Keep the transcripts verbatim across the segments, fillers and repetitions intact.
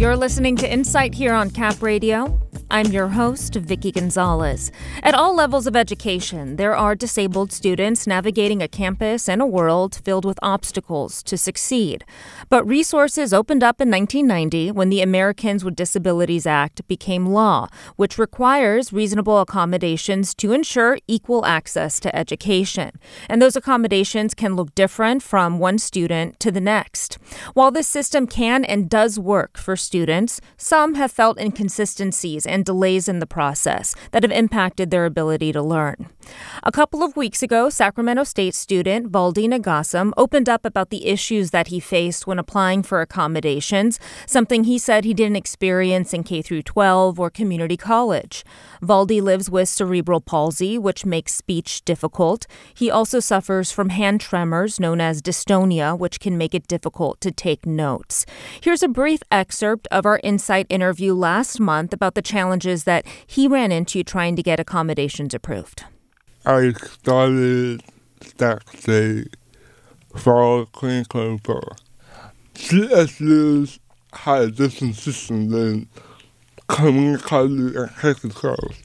You're listening to Insight here on Cap Radio. I'm your host, Vicky Gonzalez. At all levels of education, there are disabled students navigating a campus and a world filled with obstacles to succeed. But resources opened up in nineteen ninety when the Americans with Disabilities Act became law, which requires reasonable accommodations to ensure equal access to education. And those accommodations can look different from one student to the next. While this system can and does work for students, some have felt inconsistencies and delays in the process that have impacted their ability to learn. A couple of weeks ago, Sacramento State student Valdi Nagasim opened up about the issues that he faced when applying for accommodations, something he said he didn't experience in K through twelve or community college. Valdi lives with cerebral palsy, which makes speech difficult. He also suffers from hand tremors known as dystonia, which can make it difficult to take notes. Here's a brief excerpt of our Insight interview last month about the challenges that he ran into trying to get accommodations approved. I started Sac State for twenty twenty-four. C S Us had a different system than community college and Texas college.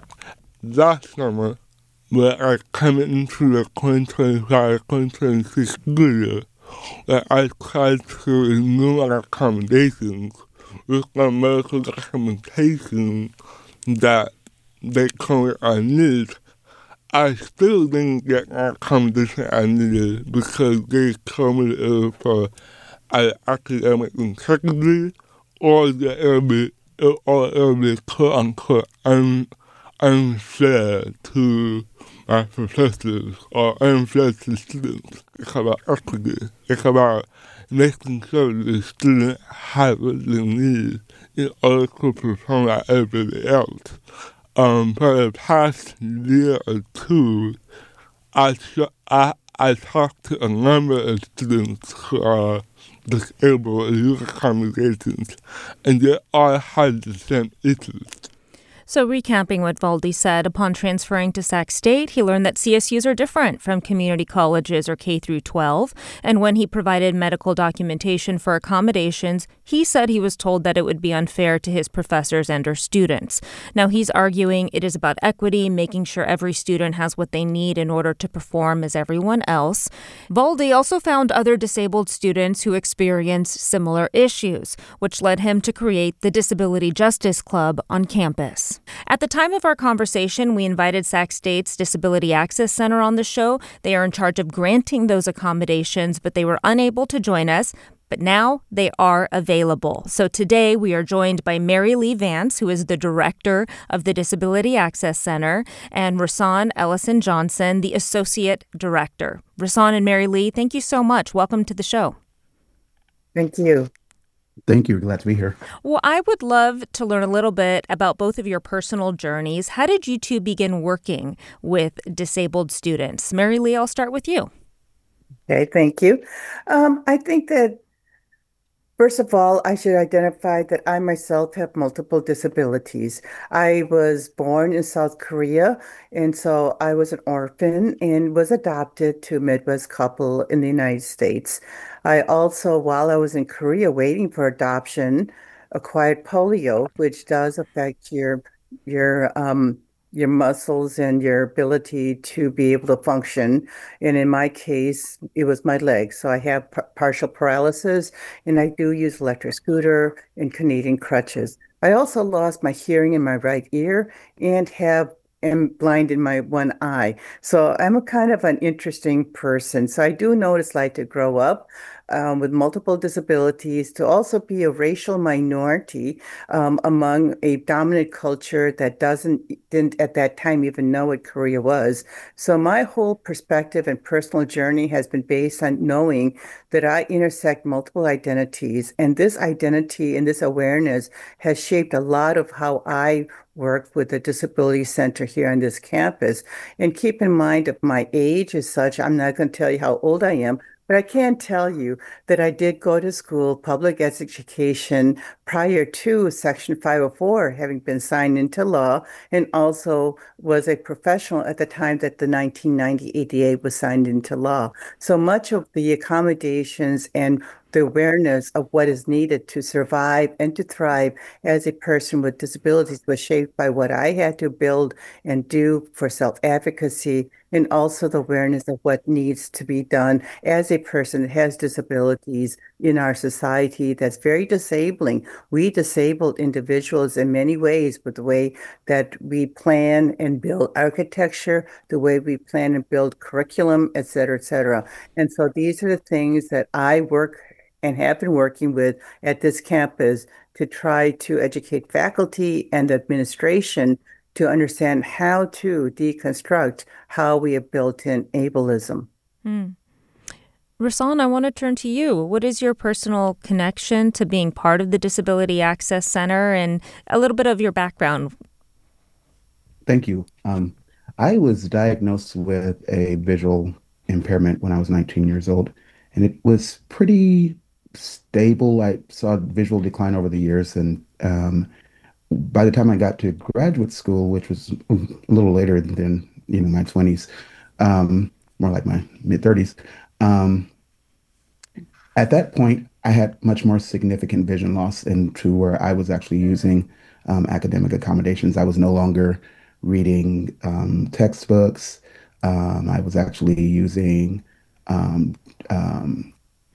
Last summer, when I came into the twenty twenty-five twenty twenty-six school year, that I tried to renew my accommodations with my medical documentation that they told me I needed. I still didn't get my accommodation I needed because they told me it was for either academic integrity or that it would be, or it would be quote unquote un, unfair to my professors or unfair to students. It's about equity. It's about making sure the student has what they need in order to perform like everybody else. Um, for the past year or two, I, sh- I, I talked to a number of students who are disabled and use accommodations, and they all had the same issues. So recapping what Valdi said, upon transferring to Sac State, he learned that C S Us are different from community colleges or K through twelve. And when he provided medical documentation for accommodations, he said he was told that it would be unfair to his professors and or students. Now he's arguing it is about equity, making sure every student has what they need in order to perform as everyone else. Valdi also found other disabled students who experienced similar issues, which led him to create the Disability Justice Club on campus. At the time of our conversation, we invited Sac State's Disability Access Center on the show. They are in charge of granting those accommodations, but they were unable to join us. But now they are available. So today we are joined by Mary Lee Vance, who is the director of the Disability Access Center, and Rasan Ellison Johnson, the associate director. Rasan and Mary Lee, thank you so much. Welcome to the show. Thank you. Thank you. Glad to be here. Well, I would love to learn a little bit about both of your personal journeys. How did you two begin working with disabled students? Mary Lee, I'll start with you. Okay, thank you. Um, I think that, first of all, I should identify that I myself have multiple disabilities. I was born in South Korea, and so I was an orphan and was adopted to a Midwest couple in the United States. I also, while I was in Korea waiting for adoption, acquired polio, which does affect your your um, your muscles and your ability to be able to function. And in my case, it was my legs. So I have p- partial paralysis, and I do use electric scooter and Canadian crutches. I also lost my hearing in my right ear and have am blind in my one eye. So I'm a kind of an interesting person. So I do know what it's like to grow up um, with multiple disabilities, to also be a racial minority um, among a dominant culture that doesn't didn't at that time even know what Korea was. So my whole perspective and personal journey has been based on knowing that I intersect multiple identities, and this identity and this awareness has shaped a lot of how I work with the Disability Center here on this campus. And keep in mind, of my age as such, I'm not going to tell you how old I am, but I can tell you that I did go to school, public education, prior to Section five oh four having been signed into law, and also was a professional at the time that the nineteen ninety A D A was signed into law. So much of the accommodations and the awareness of what is needed to survive and to thrive as a person with disabilities was shaped by what I had to build and do for self-advocacy, and also the awareness of what needs to be done as a person that has disabilities in our society that's very disabling. We disabled individuals in many ways with the way that we plan and build architecture, the way we plan and build curriculum, et cetera, et cetera. And so these are the things that I work and have been working with at this campus to try to educate faculty and administration to understand how to deconstruct how we have built in ableism. Hmm. Rasan, I want to turn to you. What is your personal connection to being part of the Disability Access Center and a little bit of your background? Thank you. Um, I was diagnosed with a visual impairment when I was nineteen years old, and it was pretty stable. I saw visual decline over the years, and um, by the time I got to graduate school, which was a little later than, you know, my twenties, um, more like my mid thirties, um, at that point, I had much more significant vision loss, and to where I was actually using um, academic accommodations. I was no longer reading um, textbooks. Um, I was actually using um, um,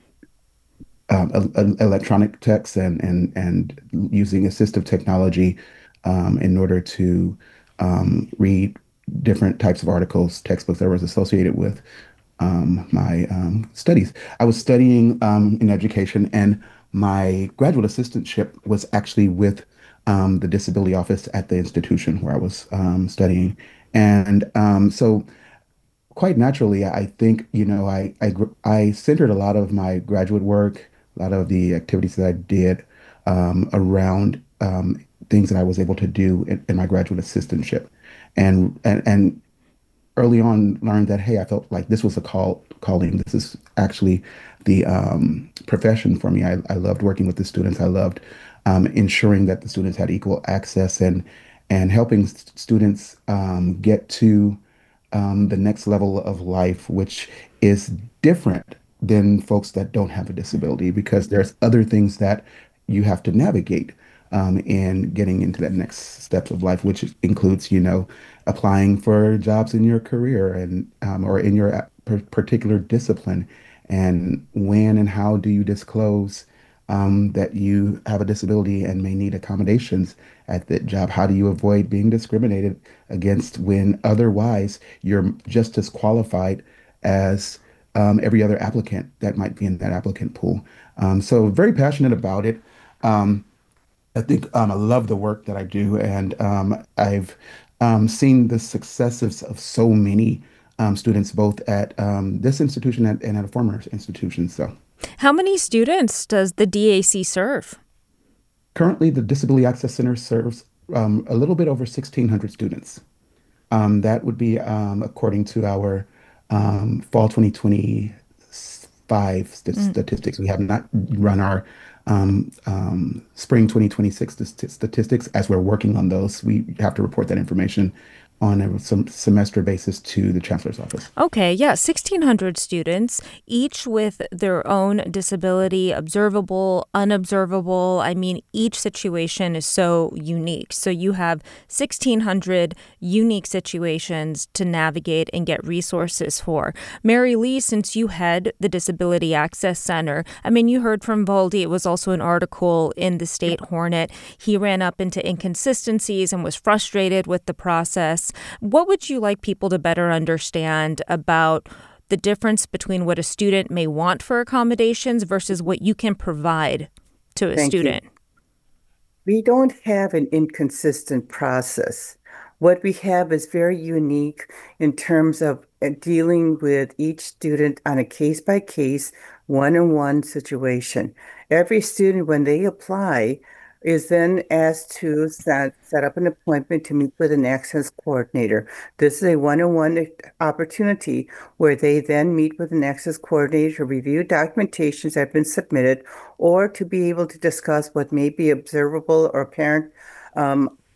um, e- e- electronic text and and and using assistive technology um, in order to um, read different types of articles, textbooks that was associated with um, my um, studies. I was studying um, in education, and my graduate assistantship was actually with um, the disability office at the institution where I was um, studying. And um, so quite naturally, I think, you know, I, I, gr- I centered a lot of my graduate work, a lot of the activities that I did um, around um, things that I was able to do in, in my graduate assistantship. And, and, and early on learned that, hey, I felt like this was a call calling. This is actually the um, profession for me. I, I loved working with the students. I loved um, ensuring that the students had equal access and and helping s- students um, get to um, the next level of life, which is different than folks that don't have a disability, because there's other things that you have to navigate um, in getting into that next steps of life, which includes, you know, applying for jobs in your career and um, or in your per- particular discipline, and when and how do you disclose um, that you have a disability and may need accommodations at that job? How do you avoid being discriminated against when otherwise you're just as qualified as um, every other applicant that might be in that applicant pool? Um, so very passionate about it. Um, I think um, I love the work that I do, and um, I've um, seen the successes of so many um, students, both at um, this institution and, and at a former institution. So How many students does the D A C serve? currently, the Disability Access Center serves um, a little bit over sixteen hundred students. Um, that would be um, according to our um, fall twenty twenty-five st- Mm. statistics. We have not run our um, um, spring twenty twenty-six st- statistics, as we're working on those. We have to report that information on a sem- semester basis to the chancellor's office. Okay, yeah, sixteen hundred students, each with their own disability, observable, unobservable. I mean, each situation is so unique. So you have sixteen hundred unique situations to navigate and get resources for. Mary Lee, since you head the Disability Access Center, I mean, you heard from Voldy. It was also an article in the State Hornet. He ran up into inconsistencies and was frustrated with the process. What would you like people to better understand about the difference between what a student may want for accommodations versus what you can provide to a Thank you. student? We don't have an inconsistent process. What we have is very unique in terms of uh, dealing with each student on a case by case, one on one situation. Every student, when they apply, is then asked to set, set up an appointment to meet with an access coordinator. This is a one on one opportunity where they then meet with an access coordinator to review documentations that have been submitted or to be able to discuss what may be observable or apparent um,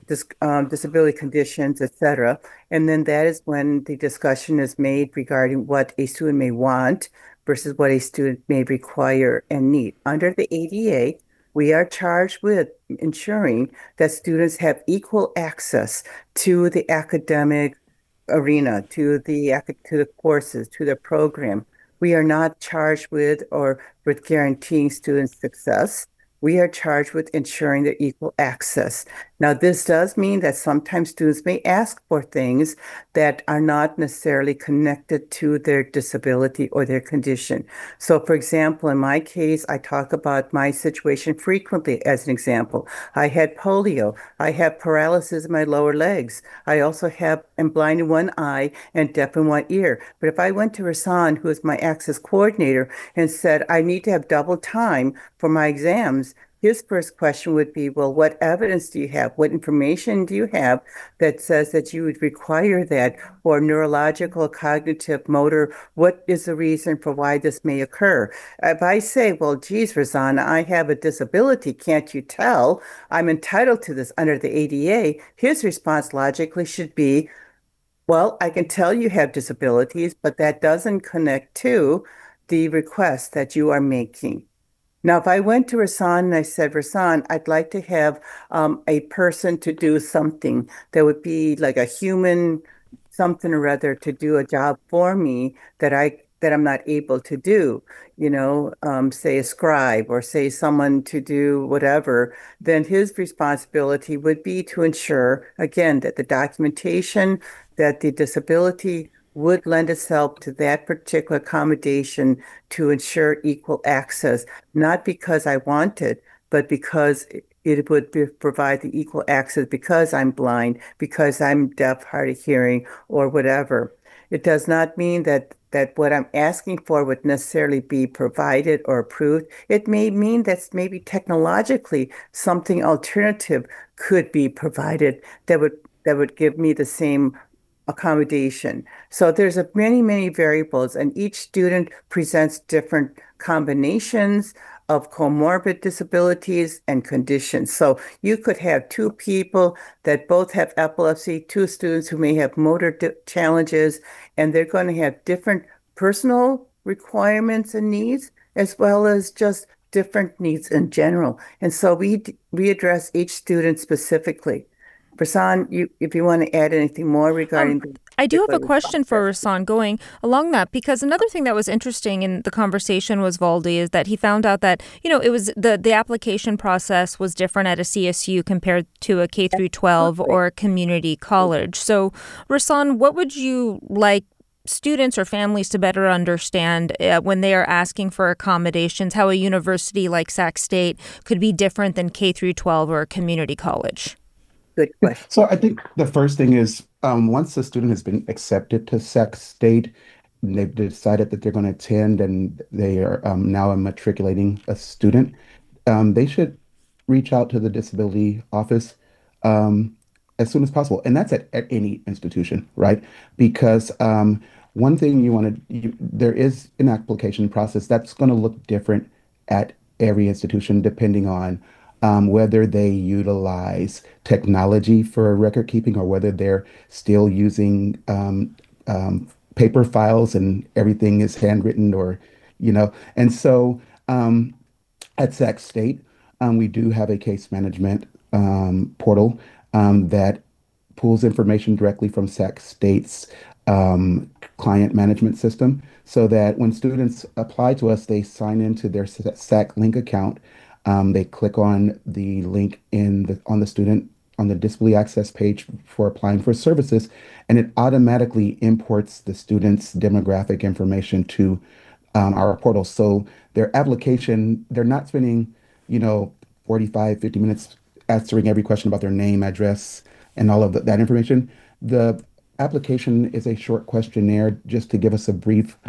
dis um, disability conditions, et cetera. And then that is when the discussion is made regarding what a student may want versus what a student may require and need. Under the A D A, we are charged with ensuring that students have equal access to the academic arena, to the to the courses, to the program. We are not charged with or with guaranteeing students' success. We are charged with ensuring their equal access. Now, this does mean that sometimes students may ask for things that are not necessarily connected to their disability or their condition. So, for example, in my case, I talk about my situation frequently as an example. I had polio. I have paralysis in my lower legs. I also have, am blind in one eye and deaf in one ear. But if I went to Rasan, who is my access coordinator, and said, I need to have double time for my exams, his first question would be, well, what evidence do you have? What information do you have that says that you would require that for neurological, cognitive, motor? What is the reason for why this may occur? If I say, well, geez, Rosanna, I have a disability, can't you tell? I'm entitled to this under the A D A. His response logically should be, well, I can tell you have disabilities, but that doesn't connect to the request that you are making. Now, if I went to Rasan and I said, Rasan, I'd like to have um, a person to do something that would be like a human something or other to do a job for me that I that I'm not able to do, you know, um, say a scribe or say someone to do whatever, then his responsibility would be to ensure, again, that the documentation, that the disability would lend itself to that particular accommodation to ensure equal access, not because I want it, but because it would be, provide the equal access because I'm blind, because I'm deaf, hard of hearing, or whatever. It does not mean that that what I'm asking for would necessarily be provided or approved. It may mean that maybe technologically something alternative could be provided that would that would give me the same accommodation. So there's a many, many variables, and each student presents different combinations of comorbid disabilities and conditions. So you could have two people that both have epilepsy, two students who may have motor di- challenges, and they're going to have different personal requirements and needs, as well as just different needs in general. And so we we address each student specifically. Prasan, you, if you want to add anything more regarding Um, the I do have a particular question for process. Rasan going along that, because another thing that was interesting in the conversation was Valdi is that he found out that, you know, it was the, the application process was different at a C S U compared to a K through twelve Absolutely. or a community college. So, Rasan, what would you like students or families to better understand uh, when they are asking for accommodations, how a university like Sac State could be different than K through twelve or a community college? Good Yeah, question. so I think the first thing is um, once a student has been accepted to Sac State, and they've decided that they're going to attend and they are um, now matriculating a student, um, they should reach out to the disability office um, as soon as possible. And that's at, at any institution, right? Because um, one thing you want to, you, there is an application process that's going to look different at every institution depending on um, whether they utilize technology for record keeping or whether they're still using um, um, paper files and everything is handwritten or, you know, and so um, at Sac State, um, we do have a case management um, portal um, that pulls information directly from Sac State's um, client management system so that when students apply to us, they sign into their Sac Link account. Um, they click on the link in the on the student on the disability access page for applying for services, and it automatically imports the student's demographic information to um, our portal. So their application, they're not spending, you know, forty-five, fifty minutes answering every question about their name, address, and all of the, that information. The application is a short questionnaire just to give us a brief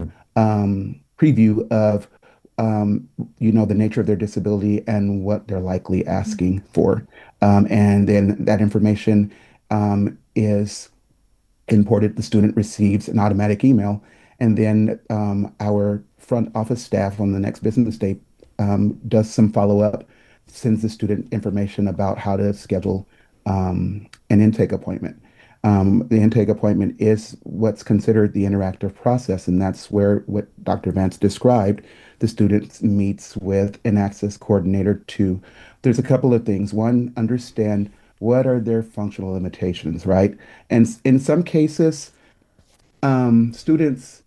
um, preview of, um, you know, the nature of their disability and what they're likely asking for. Um, and then that information um, is imported, the student receives an automatic email, and then um, our front office staff on the next business day um, does some follow up, sends the student information about how to schedule um, an intake appointment. Um, the intake appointment is what's considered the interactive process, and that's where what Doctor Vance described, the student meets with an access coordinator to, there's a couple of things. One, understand what are their functional limitations, right? And s- in some cases, um, students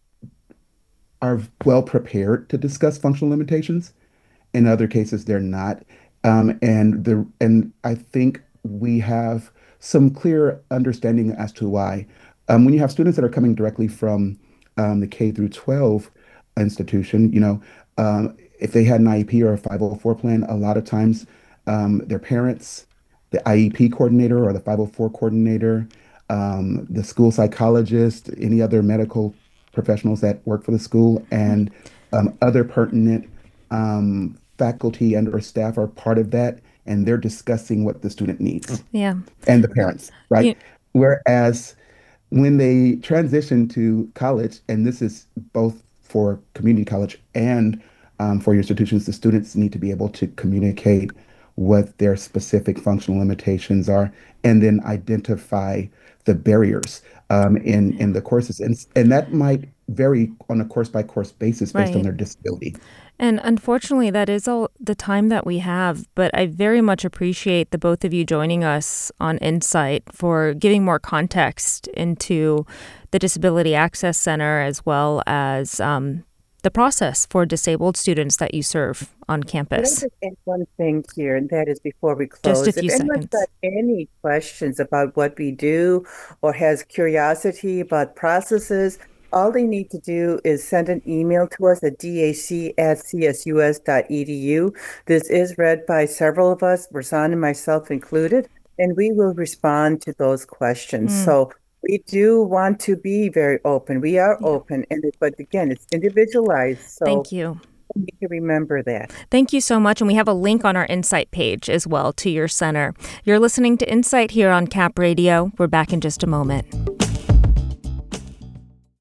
are well prepared to discuss functional limitations. In other cases, they're not. Um, and the and I think we have some clear understanding as to why. Um, when you have students that are coming directly from um, the K through twelve institution, you know, um, if they had an I E P or a five oh four plan, a lot of times um, their parents, the I E P coordinator or the five oh four coordinator, um, the school psychologist, any other medical professionals that work for the school, and um, other pertinent um, faculty and or staff are part of that, and they're discussing what the student needs Yeah. and the parents, right? You, Whereas when they transition to college, and this is both for community college and um, for your institutions, the students need to be able to communicate what their specific functional limitations are, and then identify the barriers um, in in the courses, and and that might vary on a course by course basis based on right. their disability. And unfortunately, that is all the time that we have. But I very much appreciate the both of you joining us on Insight for giving more context into the Disability Access Center as well as um, the process for disabled students that you serve on Can I campus. just add one thing here, and that is before we Just a close, if few anyone's got seconds. any questions about what we do or has curiosity about processes, all they need to do is send an email to us at dac at csus.edu. This is read by several of us, Rasan and myself included, and we will respond to those questions. Mm, So we do want to be very open. We are yeah. open, and it, but again, it's individualized. Thank So you. we need to remember that. Thank you so much. And we have a link on our Insight page as well to your center. You're listening to Insight here on Cap Radio. We're back in just a moment.